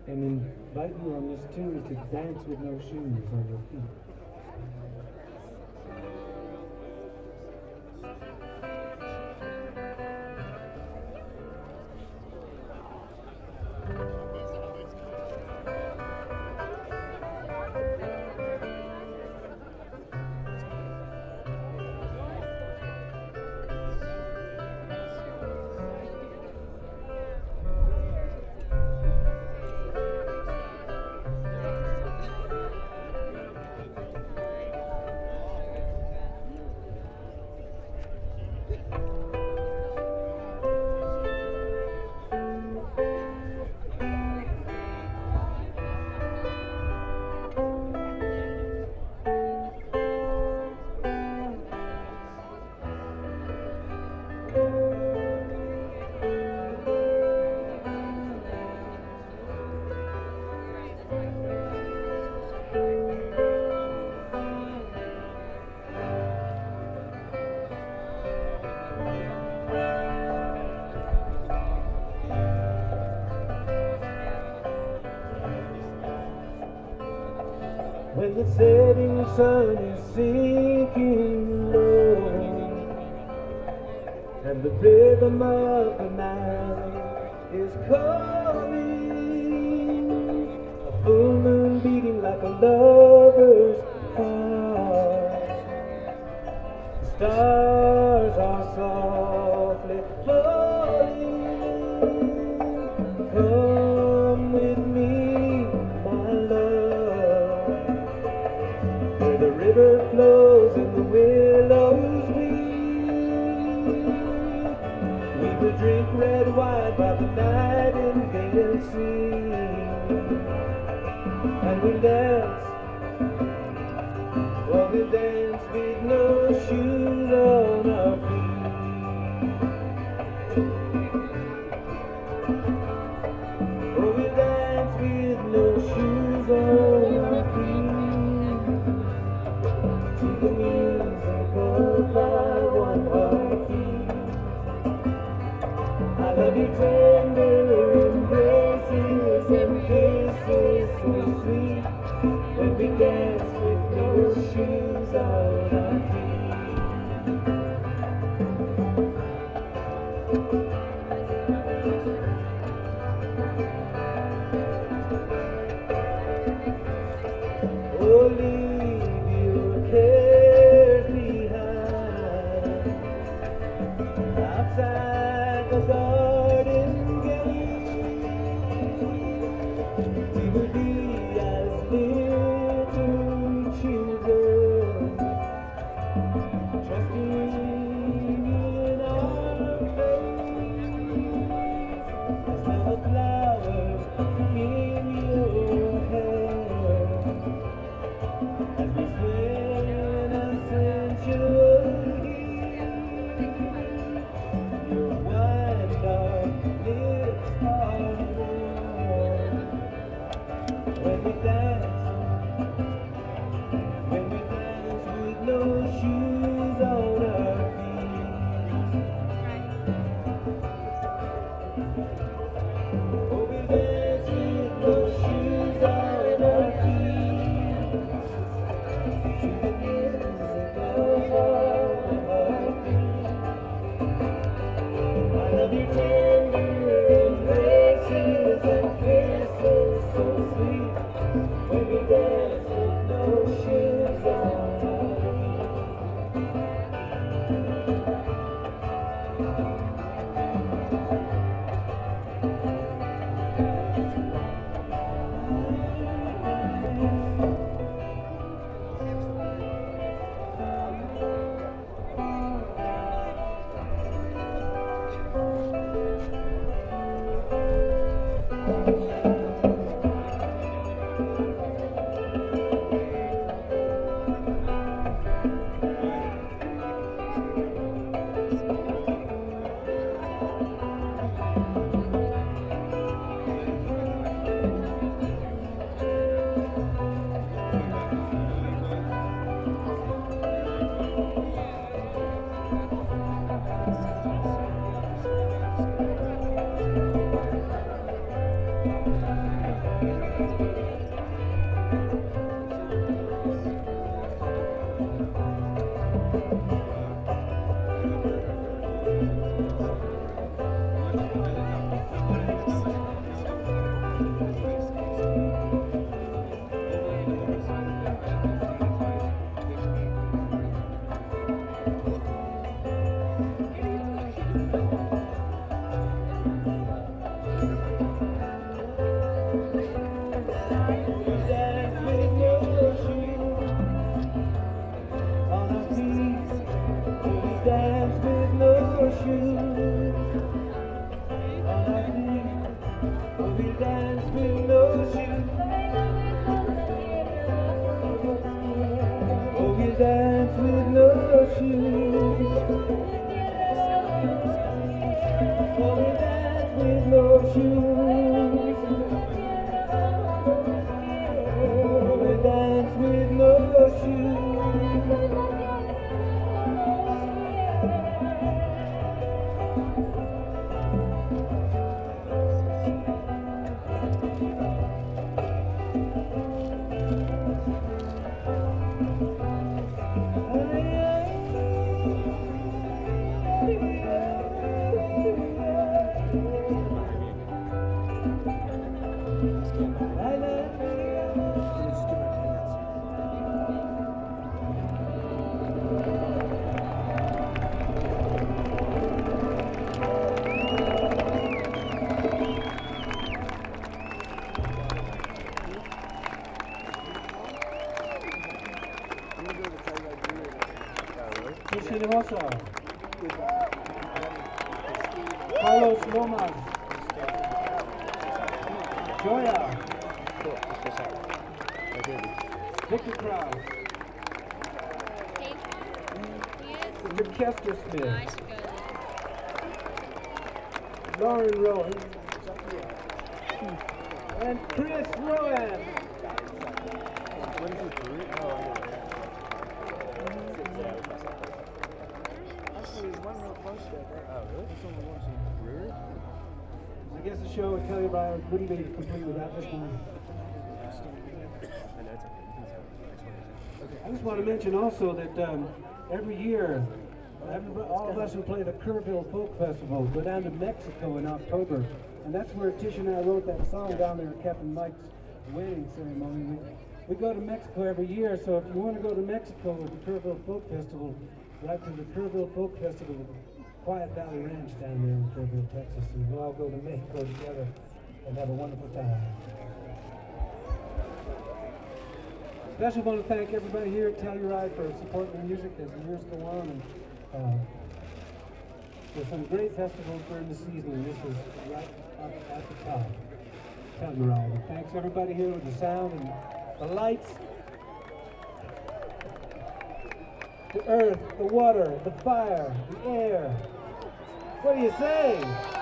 and invite you on this tune to dance with no shoes on your feet. When the setting sun is sinking low and the rhythm of the night is calling, a full moon beating like a lover's heart, stars are softly falling. Come with me, my love, where the river flows and the willows weep. We will drink red wine by the nightingale sing, and we'll dance, oh, we'll dance with no shoes on our feet. Oh, we'll dance with no shoes on our feet, to the music of my one heartbeat. I love you tender embraces and kisses so sweet, when we dance with no shoes on our feet. Oh, leave your cares behind outside the garden gate. We will be as little children, trusting in our faith. As the flowers in your hair, as we swim a century, your wine dark lips are warm. When we dance with no shoes on our feet. Oh, we dance with no shoes on our feet, to the music of our heartbeat. I love you tender embraces and kisses so sweet, when we Carlos Lomas, Joya, Vicky Krause, Mr. Kester Smith, Lauren Rowan, and Chris Rowan. I guess the show at Kelly O'Brien wouldn't be complete without this one. I just want to mention also that every year, all of us who play the Kerrville Folk Festival go down to Mexico in October, and that's where Tish and I wrote that song down there at Captain Mike's wedding ceremony. We go to Mexico every year, so if you want to go to Mexico with the Kerrville Folk Festival, right to the Kerrville Folk Festival, Quiet Valley Ranch down there in Kerrville, Texas, and we'll all go to Mexico together and have a wonderful time. Especially want to thank everybody here at Telluride for supporting the music as the years go on, and there's some great festivals during the season, and this is right up at the top. Telluride. And thanks everybody here with the sound and the lights, the earth, the water, the fire, the air. What do you say?